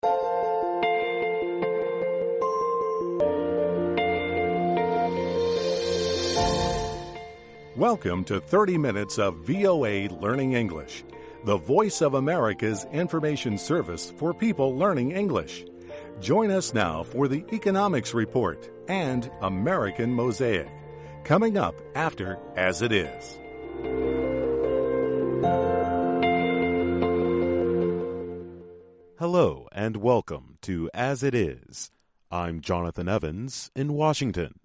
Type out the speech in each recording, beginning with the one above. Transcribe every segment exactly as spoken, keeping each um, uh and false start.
Welcome to thirty minutes of V O A Learning English, the voice of America's information service for people learning English. Join us now for the Economics Report and American Mosaic, coming up after As It Is. Hello and welcome to As It Is. I'm Jonathan Evans in Washington.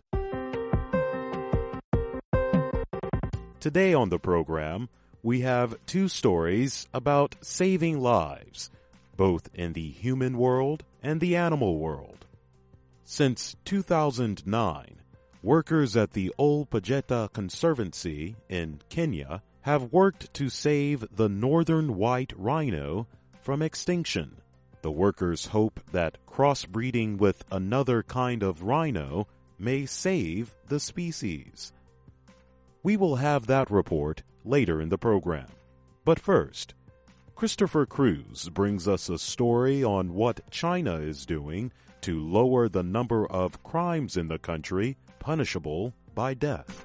Today on the program, we have two stories about saving lives, both in the human world and the animal world. Since two thousand nine, workers at the Ol Pejeta Conservancy in Kenya have worked to save the northern white rhino from extinction. The workers hope that crossbreeding with another kind of rhino may save the species. We will have that report later in the program. But first, Christopher Cruz brings us a story on what China is doing to lower the number of crimes in the country punishable by death.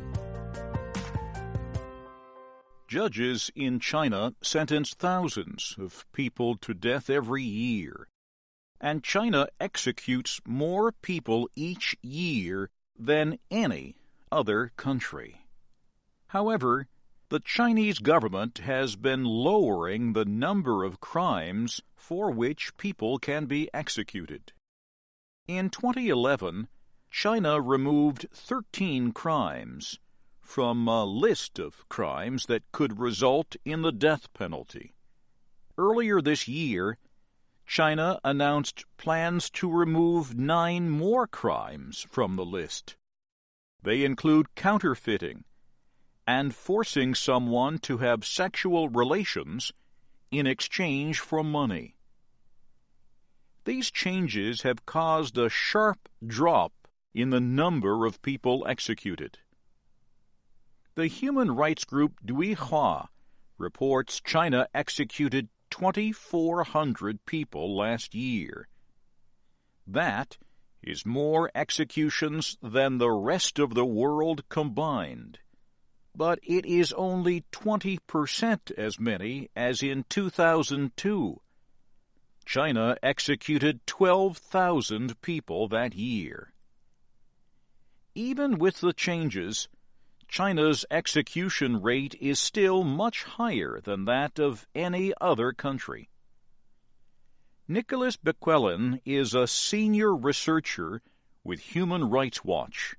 Judges in China sentence thousands of people to death every year, and China executes more people each year than any other country. However, the Chinese government has been lowering the number of crimes for which people can be executed. In twenty eleven, China removed thirteen crimes from a list of crimes that could result in the death penalty. Earlier this year, China announced plans to remove nine more crimes from the list. They include counterfeiting and forcing someone to have sexual relations in exchange for money. These changes have caused a sharp drop in the number of people executed. The human rights group Duihua reports China executed twenty-four hundred people last year. That is more executions than the rest of the world combined. But it is only twenty percent as many as in two thousand two. China executed twelve thousand people that year. Even with the changes, China's execution rate is still much higher than that of any other country. Nicholas Bequelin is a senior researcher with Human Rights Watch.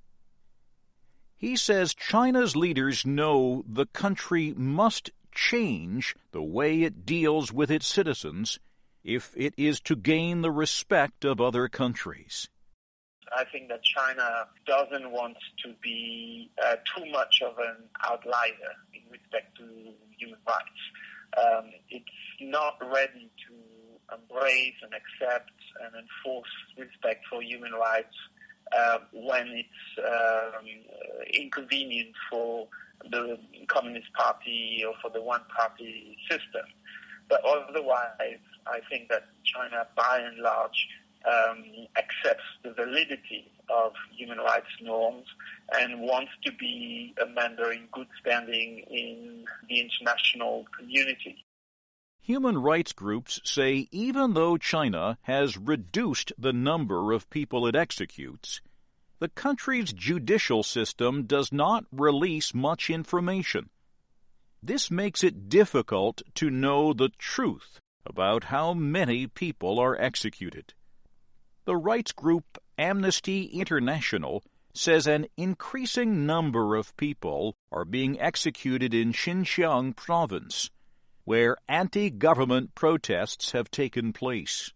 He says China's leaders know the country must change the way it deals with its citizens if it is to gain the respect of other countries. I think that China doesn't want to be uh, too much of an outlier in respect to human rights. Um, it's not ready to embrace and accept and enforce respect for human rights uh, when it's um, inconvenient for the Communist Party or for the one-party system. But otherwise, I think that China, by and large, Um, accepts the validity of human rights norms and wants to be a member in good standing in the international community. Human rights groups say even though China has reduced the number of people it executes, the country's judicial system does not release much information. This makes it difficult to know the truth about how many people are executed. The rights group Amnesty International says an increasing number of people are being executed in Xinjiang province, where anti-government protests have taken place.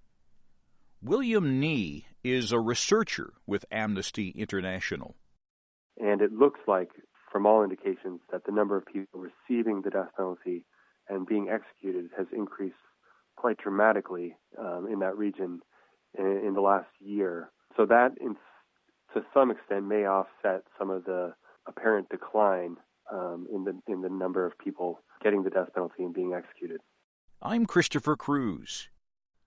William Nee is a researcher with Amnesty International. And it looks like, from all indications, that the number of people receiving the death penalty and being executed has increased quite dramatically um, in that region in the last year. So that, in, to some extent, may offset some of the apparent decline um, in the in the number of people getting the death penalty and being executed. I'm Christopher Cruz.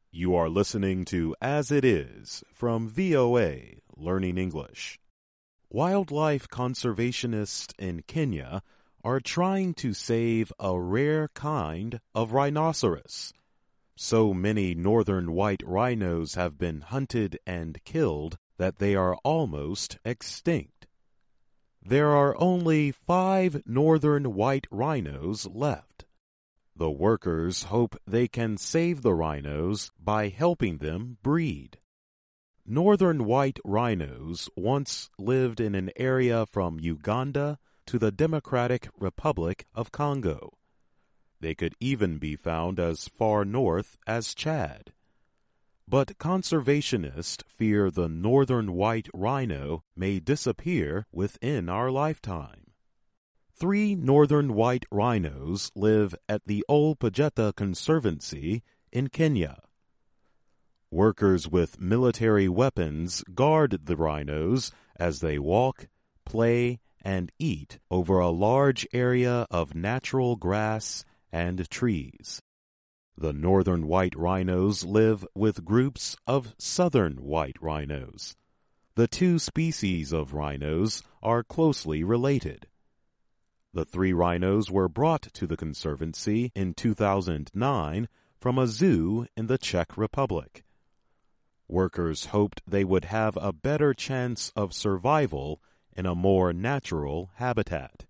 You are listening to As It Is from V O A Learning English. Wildlife conservationists in Kenya are trying to save a rare kind of rhinoceros. So many northern white rhinos have been hunted and killed that they are almost extinct. There are only five northern white rhinos left. The workers hope they can save the rhinos by helping them breed. Northern white rhinos once lived in an area from Uganda to the Democratic Republic of Congo. They could even be found as far north as Chad. But conservationists fear the northern white rhino may disappear within our lifetime. Three northern white rhinos live at the Ol Pejeta Conservancy in Kenya. Workers with military weapons guard the rhinos as they walk, play, and eat over a large area of natural grass and trees. The northern white rhinos live with groups of southern white rhinos. The two species of rhinos are closely related. The three rhinos were brought to the Conservancy in two thousand nine from a zoo in the Czech Republic. Workers hoped they would have a better chance of survival in a more natural habitat.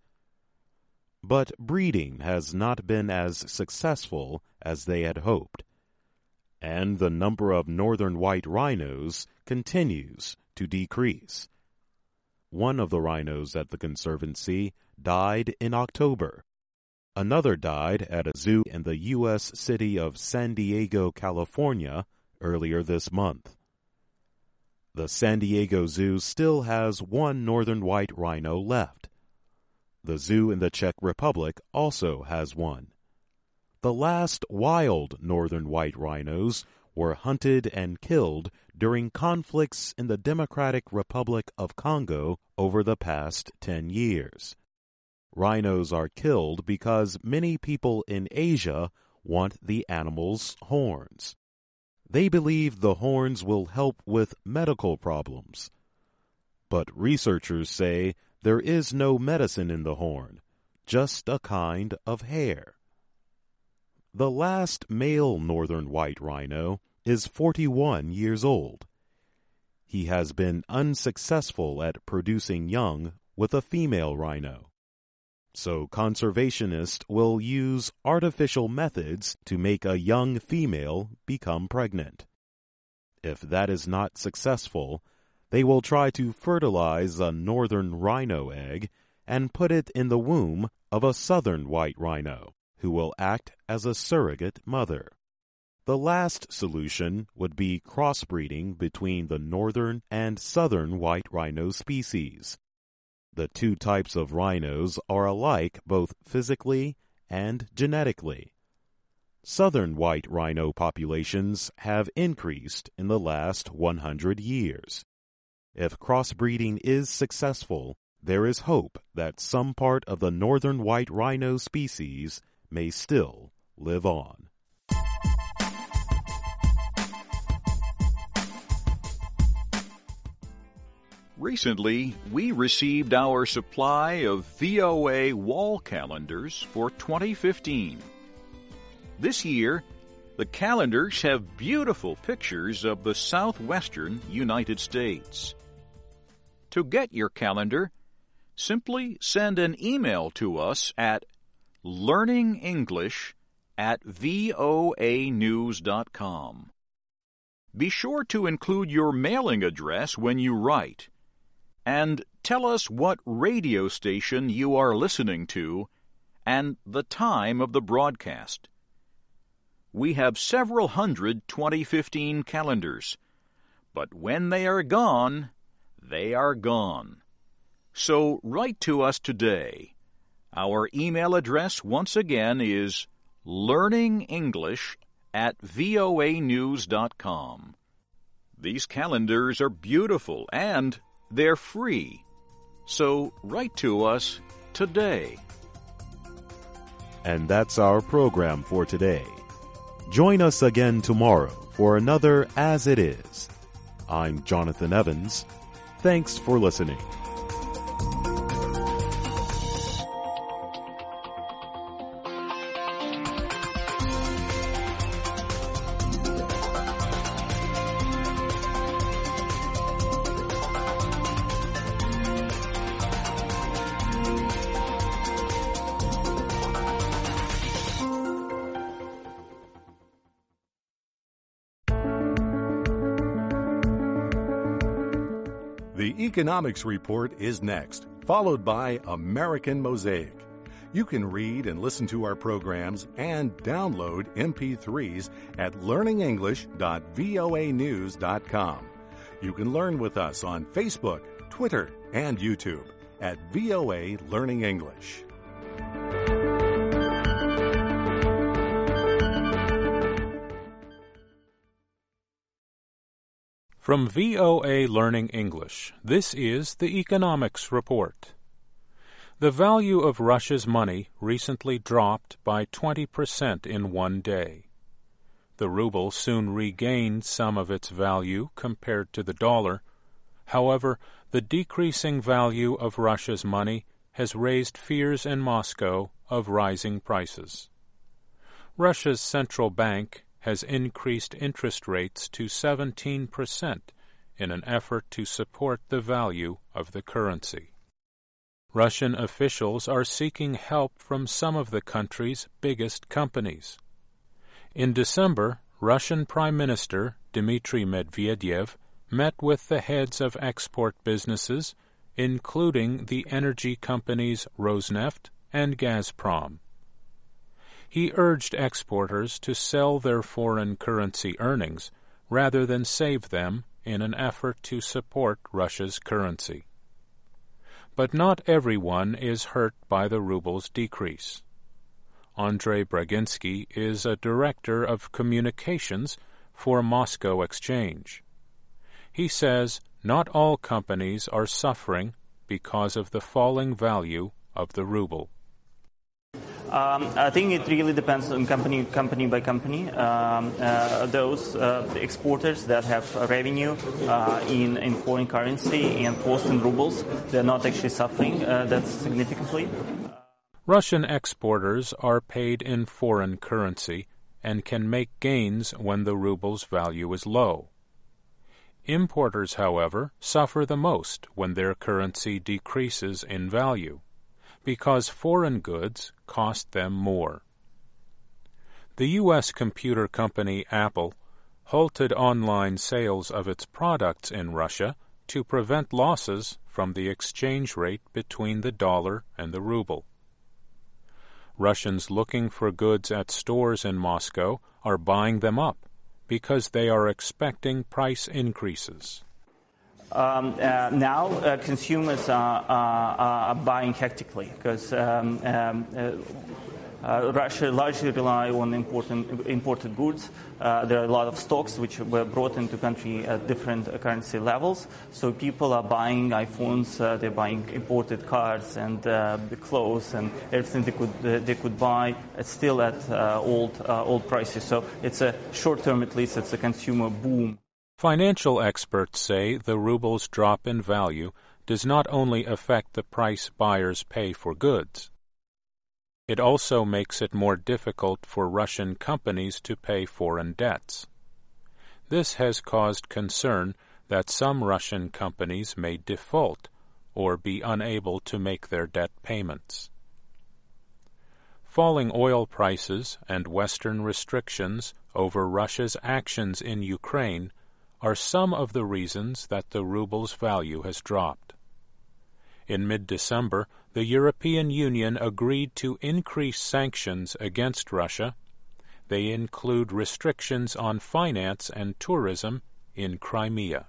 But breeding has not been as successful as they had hoped, and the number of northern white rhinos continues to decrease. One of the rhinos at the Conservancy died in October. Another died at a zoo in the U S city of San Diego, California, earlier this month. The San Diego Zoo still has one northern white rhino left. The zoo in the Czech Republic also has one. The last wild northern white rhinos were hunted and killed during conflicts in the Democratic Republic of Congo over the past ten years. Rhinos are killed because many people in Asia want the animals' horns. They believe the horns will help with medical problems. But researchers say there is no medicine in the horn, just a kind of hair. The last male northern white rhino is forty-one years old. He has been unsuccessful at producing young with a female rhino. So conservationists will use artificial methods to make a young female become pregnant. If that is not successful, they will try to fertilize a northern rhino egg and put it in the womb of a southern white rhino, who will act as a surrogate mother. The last solution would be crossbreeding between the northern and southern white rhino species. The two types of rhinos are alike both physically and genetically. Southern white rhino populations have increased in the last one hundred years. If crossbreeding is successful, there is hope that some part of the northern white rhino species may still live on. Recently, we received our supply of V O A wall calendars for twenty fifteen. This year, the calendars have beautiful pictures of the southwestern United States. To get your calendar, simply send an email to us at learningenglish at voanews dot com. Be sure to include your mailing address when you write, and tell us what radio station you are listening to and the time of the broadcast. We have several hundred twenty fifteen calendars, but when they are gone, they are gone. So write to us today. Our email address once again is learningenglish at voanews dot com. These calendars are beautiful and they're free. So write to us today. And that's our program for today. Join us again tomorrow for another As It Is. I'm Jonathan Evans. Thanks for listening. The Economics Report is next, followed by American Mosaic. You can read and listen to our programs and download M P threes at learning english dot voa news dot com. You can learn with us on Facebook, Twitter, and YouTube at V O A Learning English. From V O A Learning English, this is the Economics Report. The value of Russia's money recently dropped by twenty percent in one day. The ruble soon regained some of its value compared to the dollar. However, the decreasing value of Russia's money has raised fears in Moscow of rising prices. Russia's central bank has increased interest rates to seventeen percent in an effort to support the value of the currency. Russian officials are seeking help from some of the country's biggest companies. In December, Russian Prime Minister Dmitry Medvedev met with the heads of export businesses, including the energy companies Rosneft and Gazprom. He urged exporters to sell their foreign currency earnings rather than save them in an effort to support Russia's currency. But not everyone is hurt by the ruble's decrease. Andrei Braginsky is a director of communications for Moscow Exchange. He says not all companies are suffering because of the falling value of the ruble. Um, I think it really depends on company company by company. Um, uh, those uh, exporters that have revenue uh, in, in foreign currency and post in rubles, they're not actually suffering uh, that significantly. Russian exporters are paid in foreign currency and can make gains when the ruble's value is low. Importers, however, suffer the most when their currency decreases in value, because foreign goods cost them more. The U S computer company Apple halted online sales of its products in Russia to prevent losses from the exchange rate between the dollar and the ruble. Russians looking for goods at stores in Moscow are buying them up because they are expecting price increases. Um, uh, now uh, consumers are, are, are buying hectically because um, um, uh, uh, Russia largely rely on important, imported goods. Uh, there are a lot of stocks which were brought into the country at different uh, currency levels. So people are buying iPhones, uh, they're buying imported cars and uh, the clothes and everything they could uh, they could buy. It's still at uh, old uh, old prices. So it's a short term, at least, it's a consumer boom. Financial experts say the ruble's drop in value does not only affect the price buyers pay for goods. It also makes it more difficult for Russian companies to pay foreign debts. This has caused concern that some Russian companies may default or be unable to make their debt payments. Falling oil prices and Western restrictions over Russia's actions in Ukraine are some of the reasons that the ruble's value has dropped. In mid-December, the European Union agreed to increase sanctions against Russia. They include restrictions on finance and tourism in Crimea.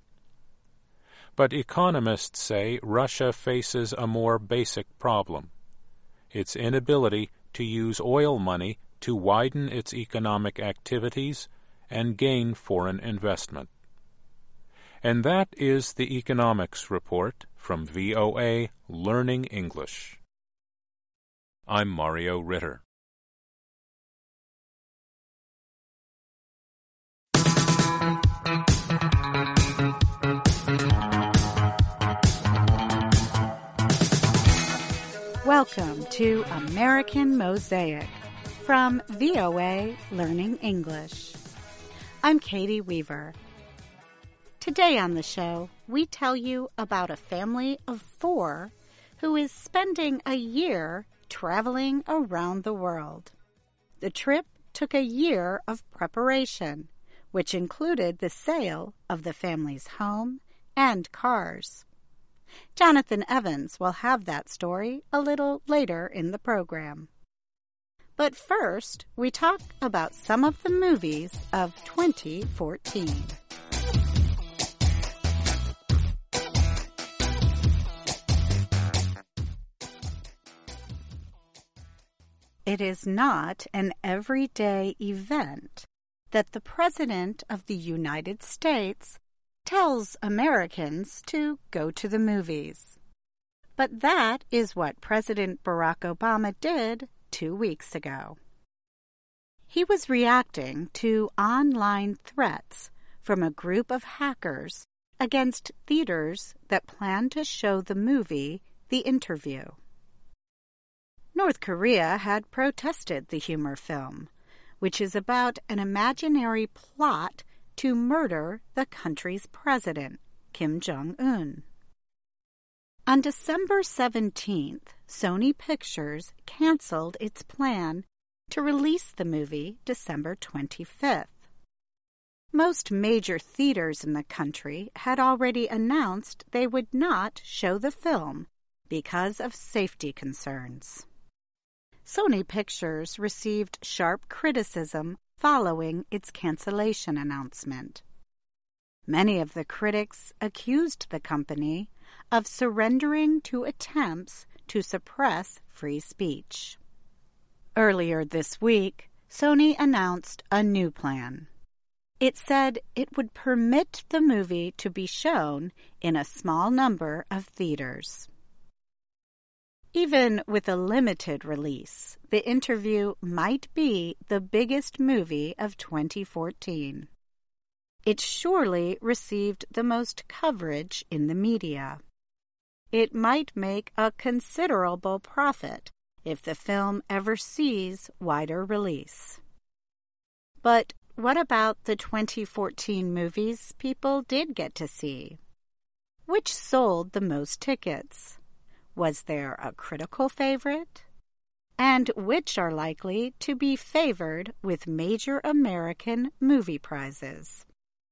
But economists say Russia faces a more basic problem: its inability to use oil money to widen its economic activities and gain foreign investment. And that is the Economics Report from V O A Learning English. I'm Mario Ritter. Welcome to American Mosaic from V O A Learning English. I'm Katie Weaver. Today on the show, we tell you about a family of four who is spending a year traveling around the world. The trip took a year of preparation, which included the sale of the family's home and cars. Jonathan Evans will have that story a little later in the program. But first, we talk about some of the movies of twenty fourteen. It is not an everyday event that the President of the United States tells Americans to go to the movies. But that is what President Barack Obama did two weeks ago. He was reacting to online threats from a group of hackers against theaters that plan to show the movie The Interview. North Korea had protested the humor film, which is about an imaginary plot to murder the country's president, Kim Jong-un. On December seventeenth, Sony Pictures canceled its plan to release the movie December twenty-fifth. Most major theaters in the country had already announced they would not show the film because of safety concerns. Sony Pictures received sharp criticism following its cancellation announcement. Many of the critics accused the company of surrendering to attempts to suppress free speech. Earlier this week, Sony announced a new plan. It said it would permit the movie to be shown in a small number of theaters. Even with a limited release, The Interview might be the biggest movie of twenty fourteen. It surely received the most coverage in the media. It might make a considerable profit if the film ever sees wider release. But what about the twenty fourteen movies people did get to see? Which sold the most tickets? Was there a critical favorite? And which are likely to be favored with major American movie prizes?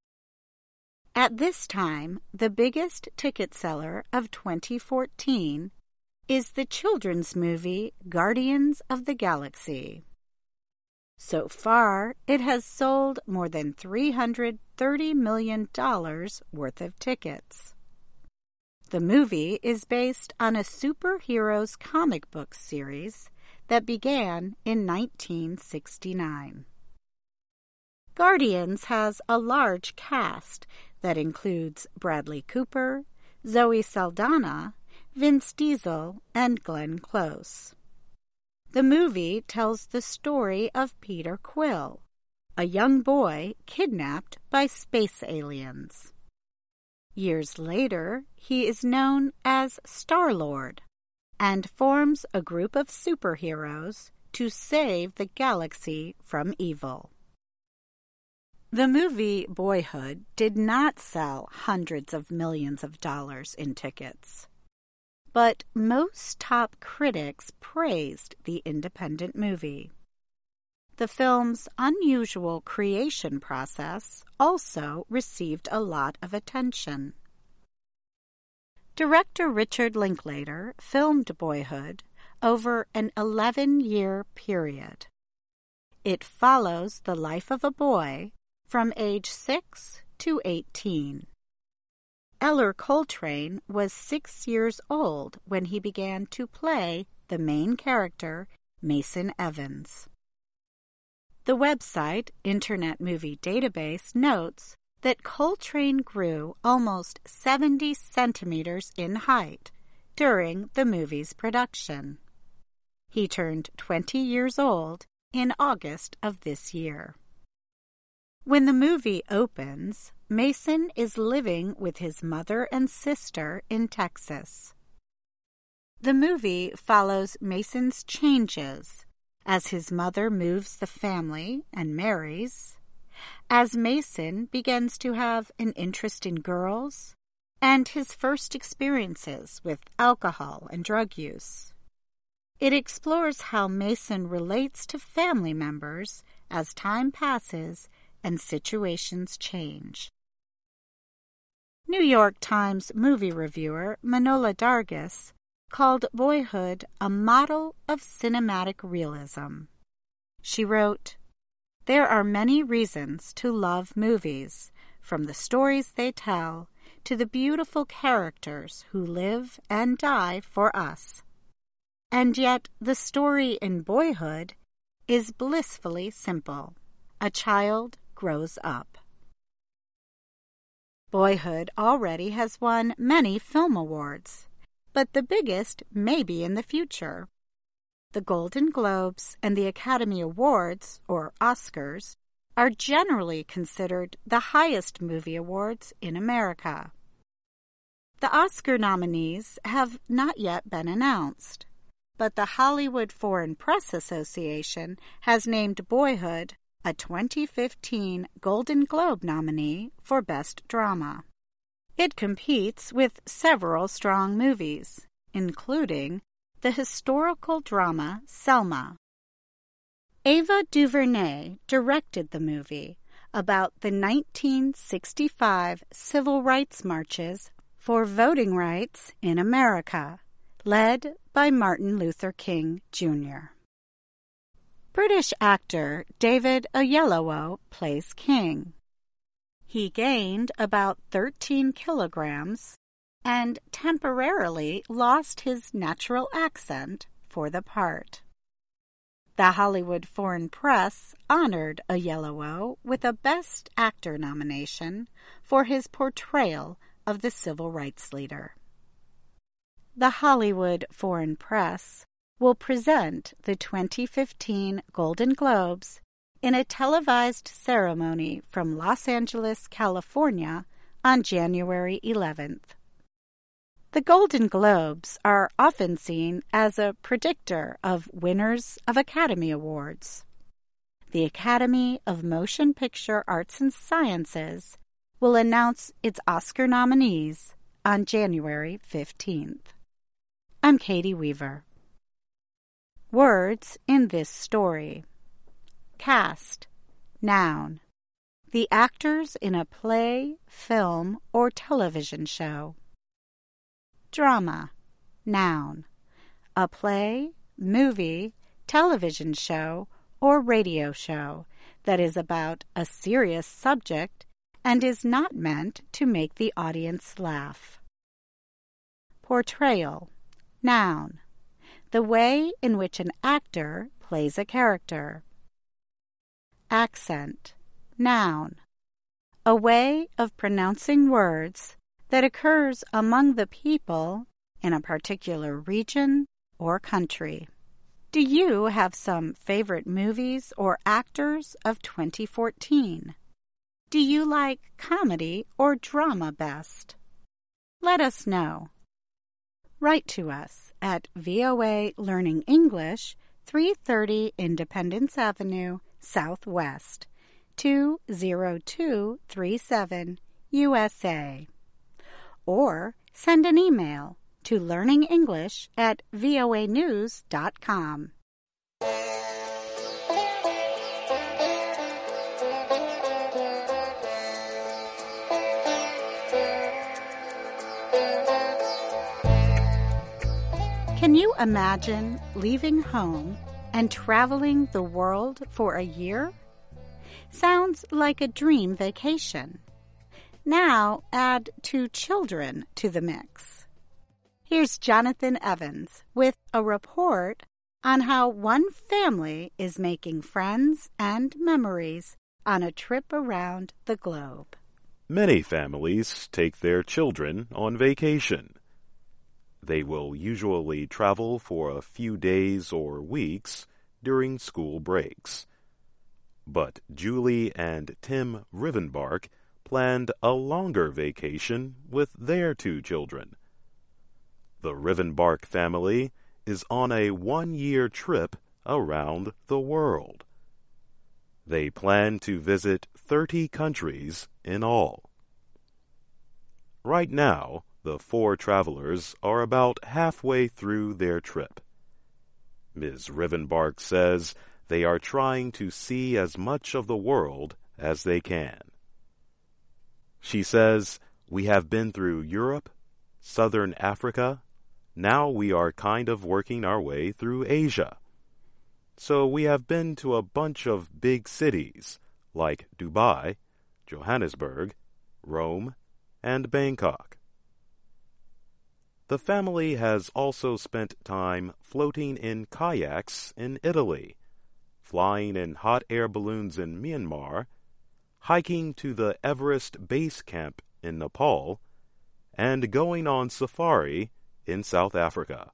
At this time, the biggest ticket seller of twenty fourteen is the children's movie Guardians of the Galaxy. So far, it has sold more than three hundred thirty million dollars worth of tickets. The movie is based on a superheroes comic book series that began in nineteen sixty-nine. Guardians has a large cast that includes Bradley Cooper, Zoe Saldana, Vince Diesel, and Glenn Close. The movie tells the story of Peter Quill, a young boy kidnapped by space aliens. Years later, he is known as Star-Lord and forms a group of superheroes to save the galaxy from evil. The movie Boyhood did not sell hundreds of millions of dollars in tickets, but most top critics praised the independent movie. The film's unusual creation process also received a lot of attention. Director Richard Linklater filmed Boyhood over an eleven-year period. It follows the life of a boy from age six to eighteen. Eller Coltrane was six years old when he began to play the main character, Mason Evans. The website Internet Movie Database notes that Coltrane grew almost seventy centimeters in height during the movie's production. He turned twenty years old in August of this year. When the movie opens, Mason is living with his mother and sister in Texas. The movie follows Mason's changes as his mother moves the family and marries, as Mason begins to have an interest in girls, and his first experiences with alcohol and drug use. It explores how Mason relates to family members as time passes and situations change. New York Times movie reviewer Manohla Dargis called Boyhood a model of cinematic realism. She wrote, "There are many reasons to love movies, from the stories they tell to the beautiful characters who live and die for us. And yet the story in Boyhood is blissfully simple. A child grows up." Boyhood already has won many film awards, but the biggest may be in the future. The Golden Globes and the Academy Awards, or Oscars, are generally considered the highest movie awards in America. The Oscar nominees have not yet been announced, but the Hollywood Foreign Press Association has named Boyhood a twenty fifteen Golden Globe nominee for Best Drama. It competes with several strong movies, including the historical drama Selma. Ava DuVernay directed the movie about the nineteen sixty-five civil rights marches for voting rights in America, led by Martin Luther King, Junior British actor David Oyelowo plays King. He gained about thirteen kilograms and temporarily lost his natural accent for the part. The Hollywood Foreign Press honored Oyelowo with a Best Actor nomination for his portrayal of the civil rights leader. The Hollywood Foreign Press will present the twenty fifteen Golden Globes in a televised ceremony from Los Angeles, California, on January eleventh. The Golden Globes are often seen as a predictor of winners of Academy Awards. The Academy of Motion Picture Arts and Sciences will announce its Oscar nominees on January fifteenth. I'm Katie Weaver. Words in this story. Cast, noun. The actors in a play, film, or television show. Drama, noun. A play, movie, television show, or radio show that is about a serious subject and is not meant to make the audience laugh. Portrayal, noun. The way in which an actor plays a character. Accent, noun. A way of pronouncing words that occurs among the people in a particular region or country. Do you have some favorite movies or actors of twenty fourteen? Do you like comedy or drama best? Let us know. Write to us at V O A Learning English, three thirty Independence Avenue, Southwest, two zero two three seven, U S A. Or send an email to learningenglish at voa news dot com. Can you imagine leaving home and traveling the world for a year? Sounds like a dream vacation. Now add two children to the mix. Here's Jonathan Evans with a report on how one family is making friends and memories on a trip around the globe. Many families take their children on vacation. They will usually travel for a few days or weeks during school breaks. But Julie and Tim Rivenbark planned a longer vacation with their two children. The Rivenbark family is on a one-year trip around the world. They plan to visit thirty countries in all. Right now, the four travelers are about halfway through their trip. Miz Rivenbark says they are trying to see as much of the world as they can. She says, "We have been through Europe, Southern Africa. Now we are kind of working our way through Asia. So we have been to a bunch of big cities like Dubai, Johannesburg, Rome, and Bangkok." The family has also spent time floating in kayaks in Italy, flying in hot air balloons in Myanmar, hiking to the Everest Base Camp in Nepal, and going on safari in South Africa.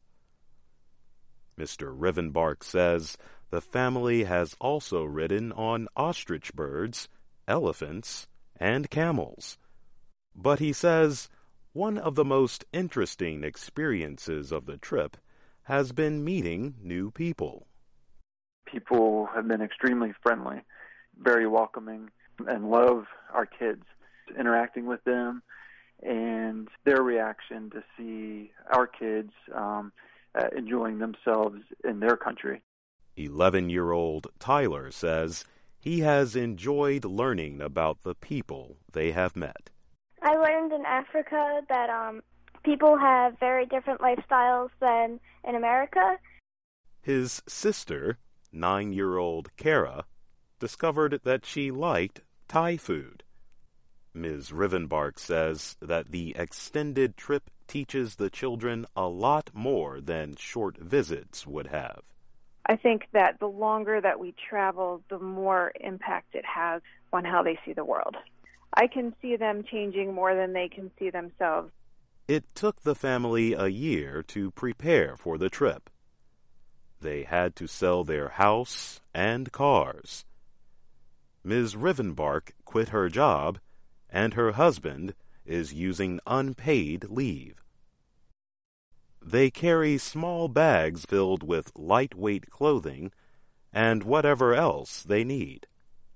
Mister Rivenbark says the family has also ridden on ostrich birds, elephants, and camels. But he says one of the most interesting experiences of the trip has been meeting new people. People have been extremely friendly, very welcoming, and love our kids, interacting with them, and their reaction to see our kids um, uh, enjoying themselves in their country. eleven-year-old Tyler says he has enjoyed learning about the people they have met. I learned in Africa that um, people have very different lifestyles than in America. His sister, nine-year-old Kara, discovered that she liked Thai food. Miz Rivenbark says that the extended trip teaches the children a lot more than short visits would have. I think that the longer that we travel, the more impact it has on how they see the world. I can see them changing more than they can see themselves. It took the family a year to prepare for the trip. They had to sell their house and cars. Miz Rivenbark quit her job, and her husband is using unpaid leave. They carry small bags filled with lightweight clothing and whatever else they need.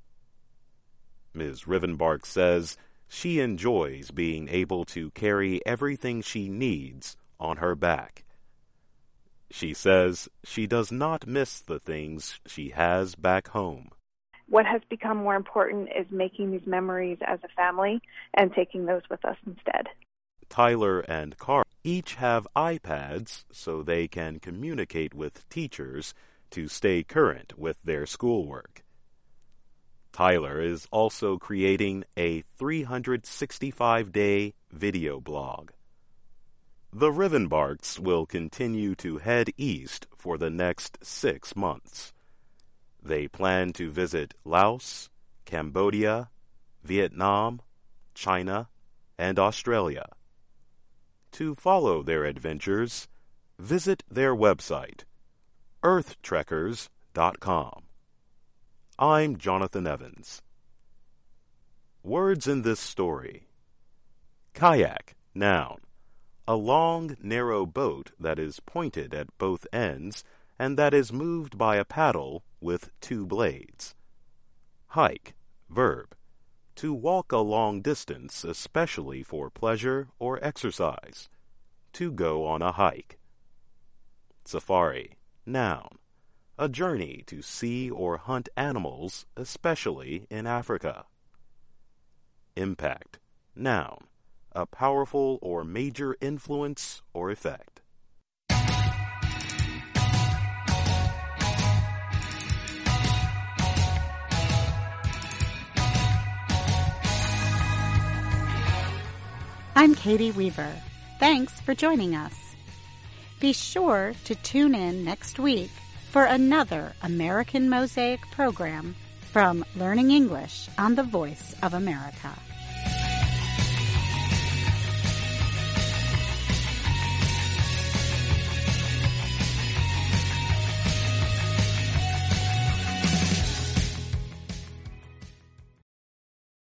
Miz Rivenbark says she enjoys being able to carry everything she needs on her back. She says she does not miss the things she has back home. What has become more important is making these memories as a family and taking those with us instead. Tyler and Carl each have iPads so they can communicate with teachers to stay current with their schoolwork. Tyler is also creating a three hundred sixty-five day video blog. The Rivenbarks will continue to head east for the next six months. They plan to visit Laos, Cambodia, Vietnam, China, and Australia. To follow their adventures, visit their website, earth trekkers dot com. I'm Jonathan Evans. Words in this story. Kayak, noun. A long, narrow boat that is pointed at both ends and that is moved by a paddle with two blades. Hike, verb. To walk a long distance, especially for pleasure or exercise. To go on a hike. Safari, noun. A journey to see or hunt animals, especially in Africa. Impact, noun. A powerful or major influence or effect. I'm Katie Weaver. Thanks for joining us. Be sure to tune in next week for another American Mosaic program from Learning English on the Voice of America.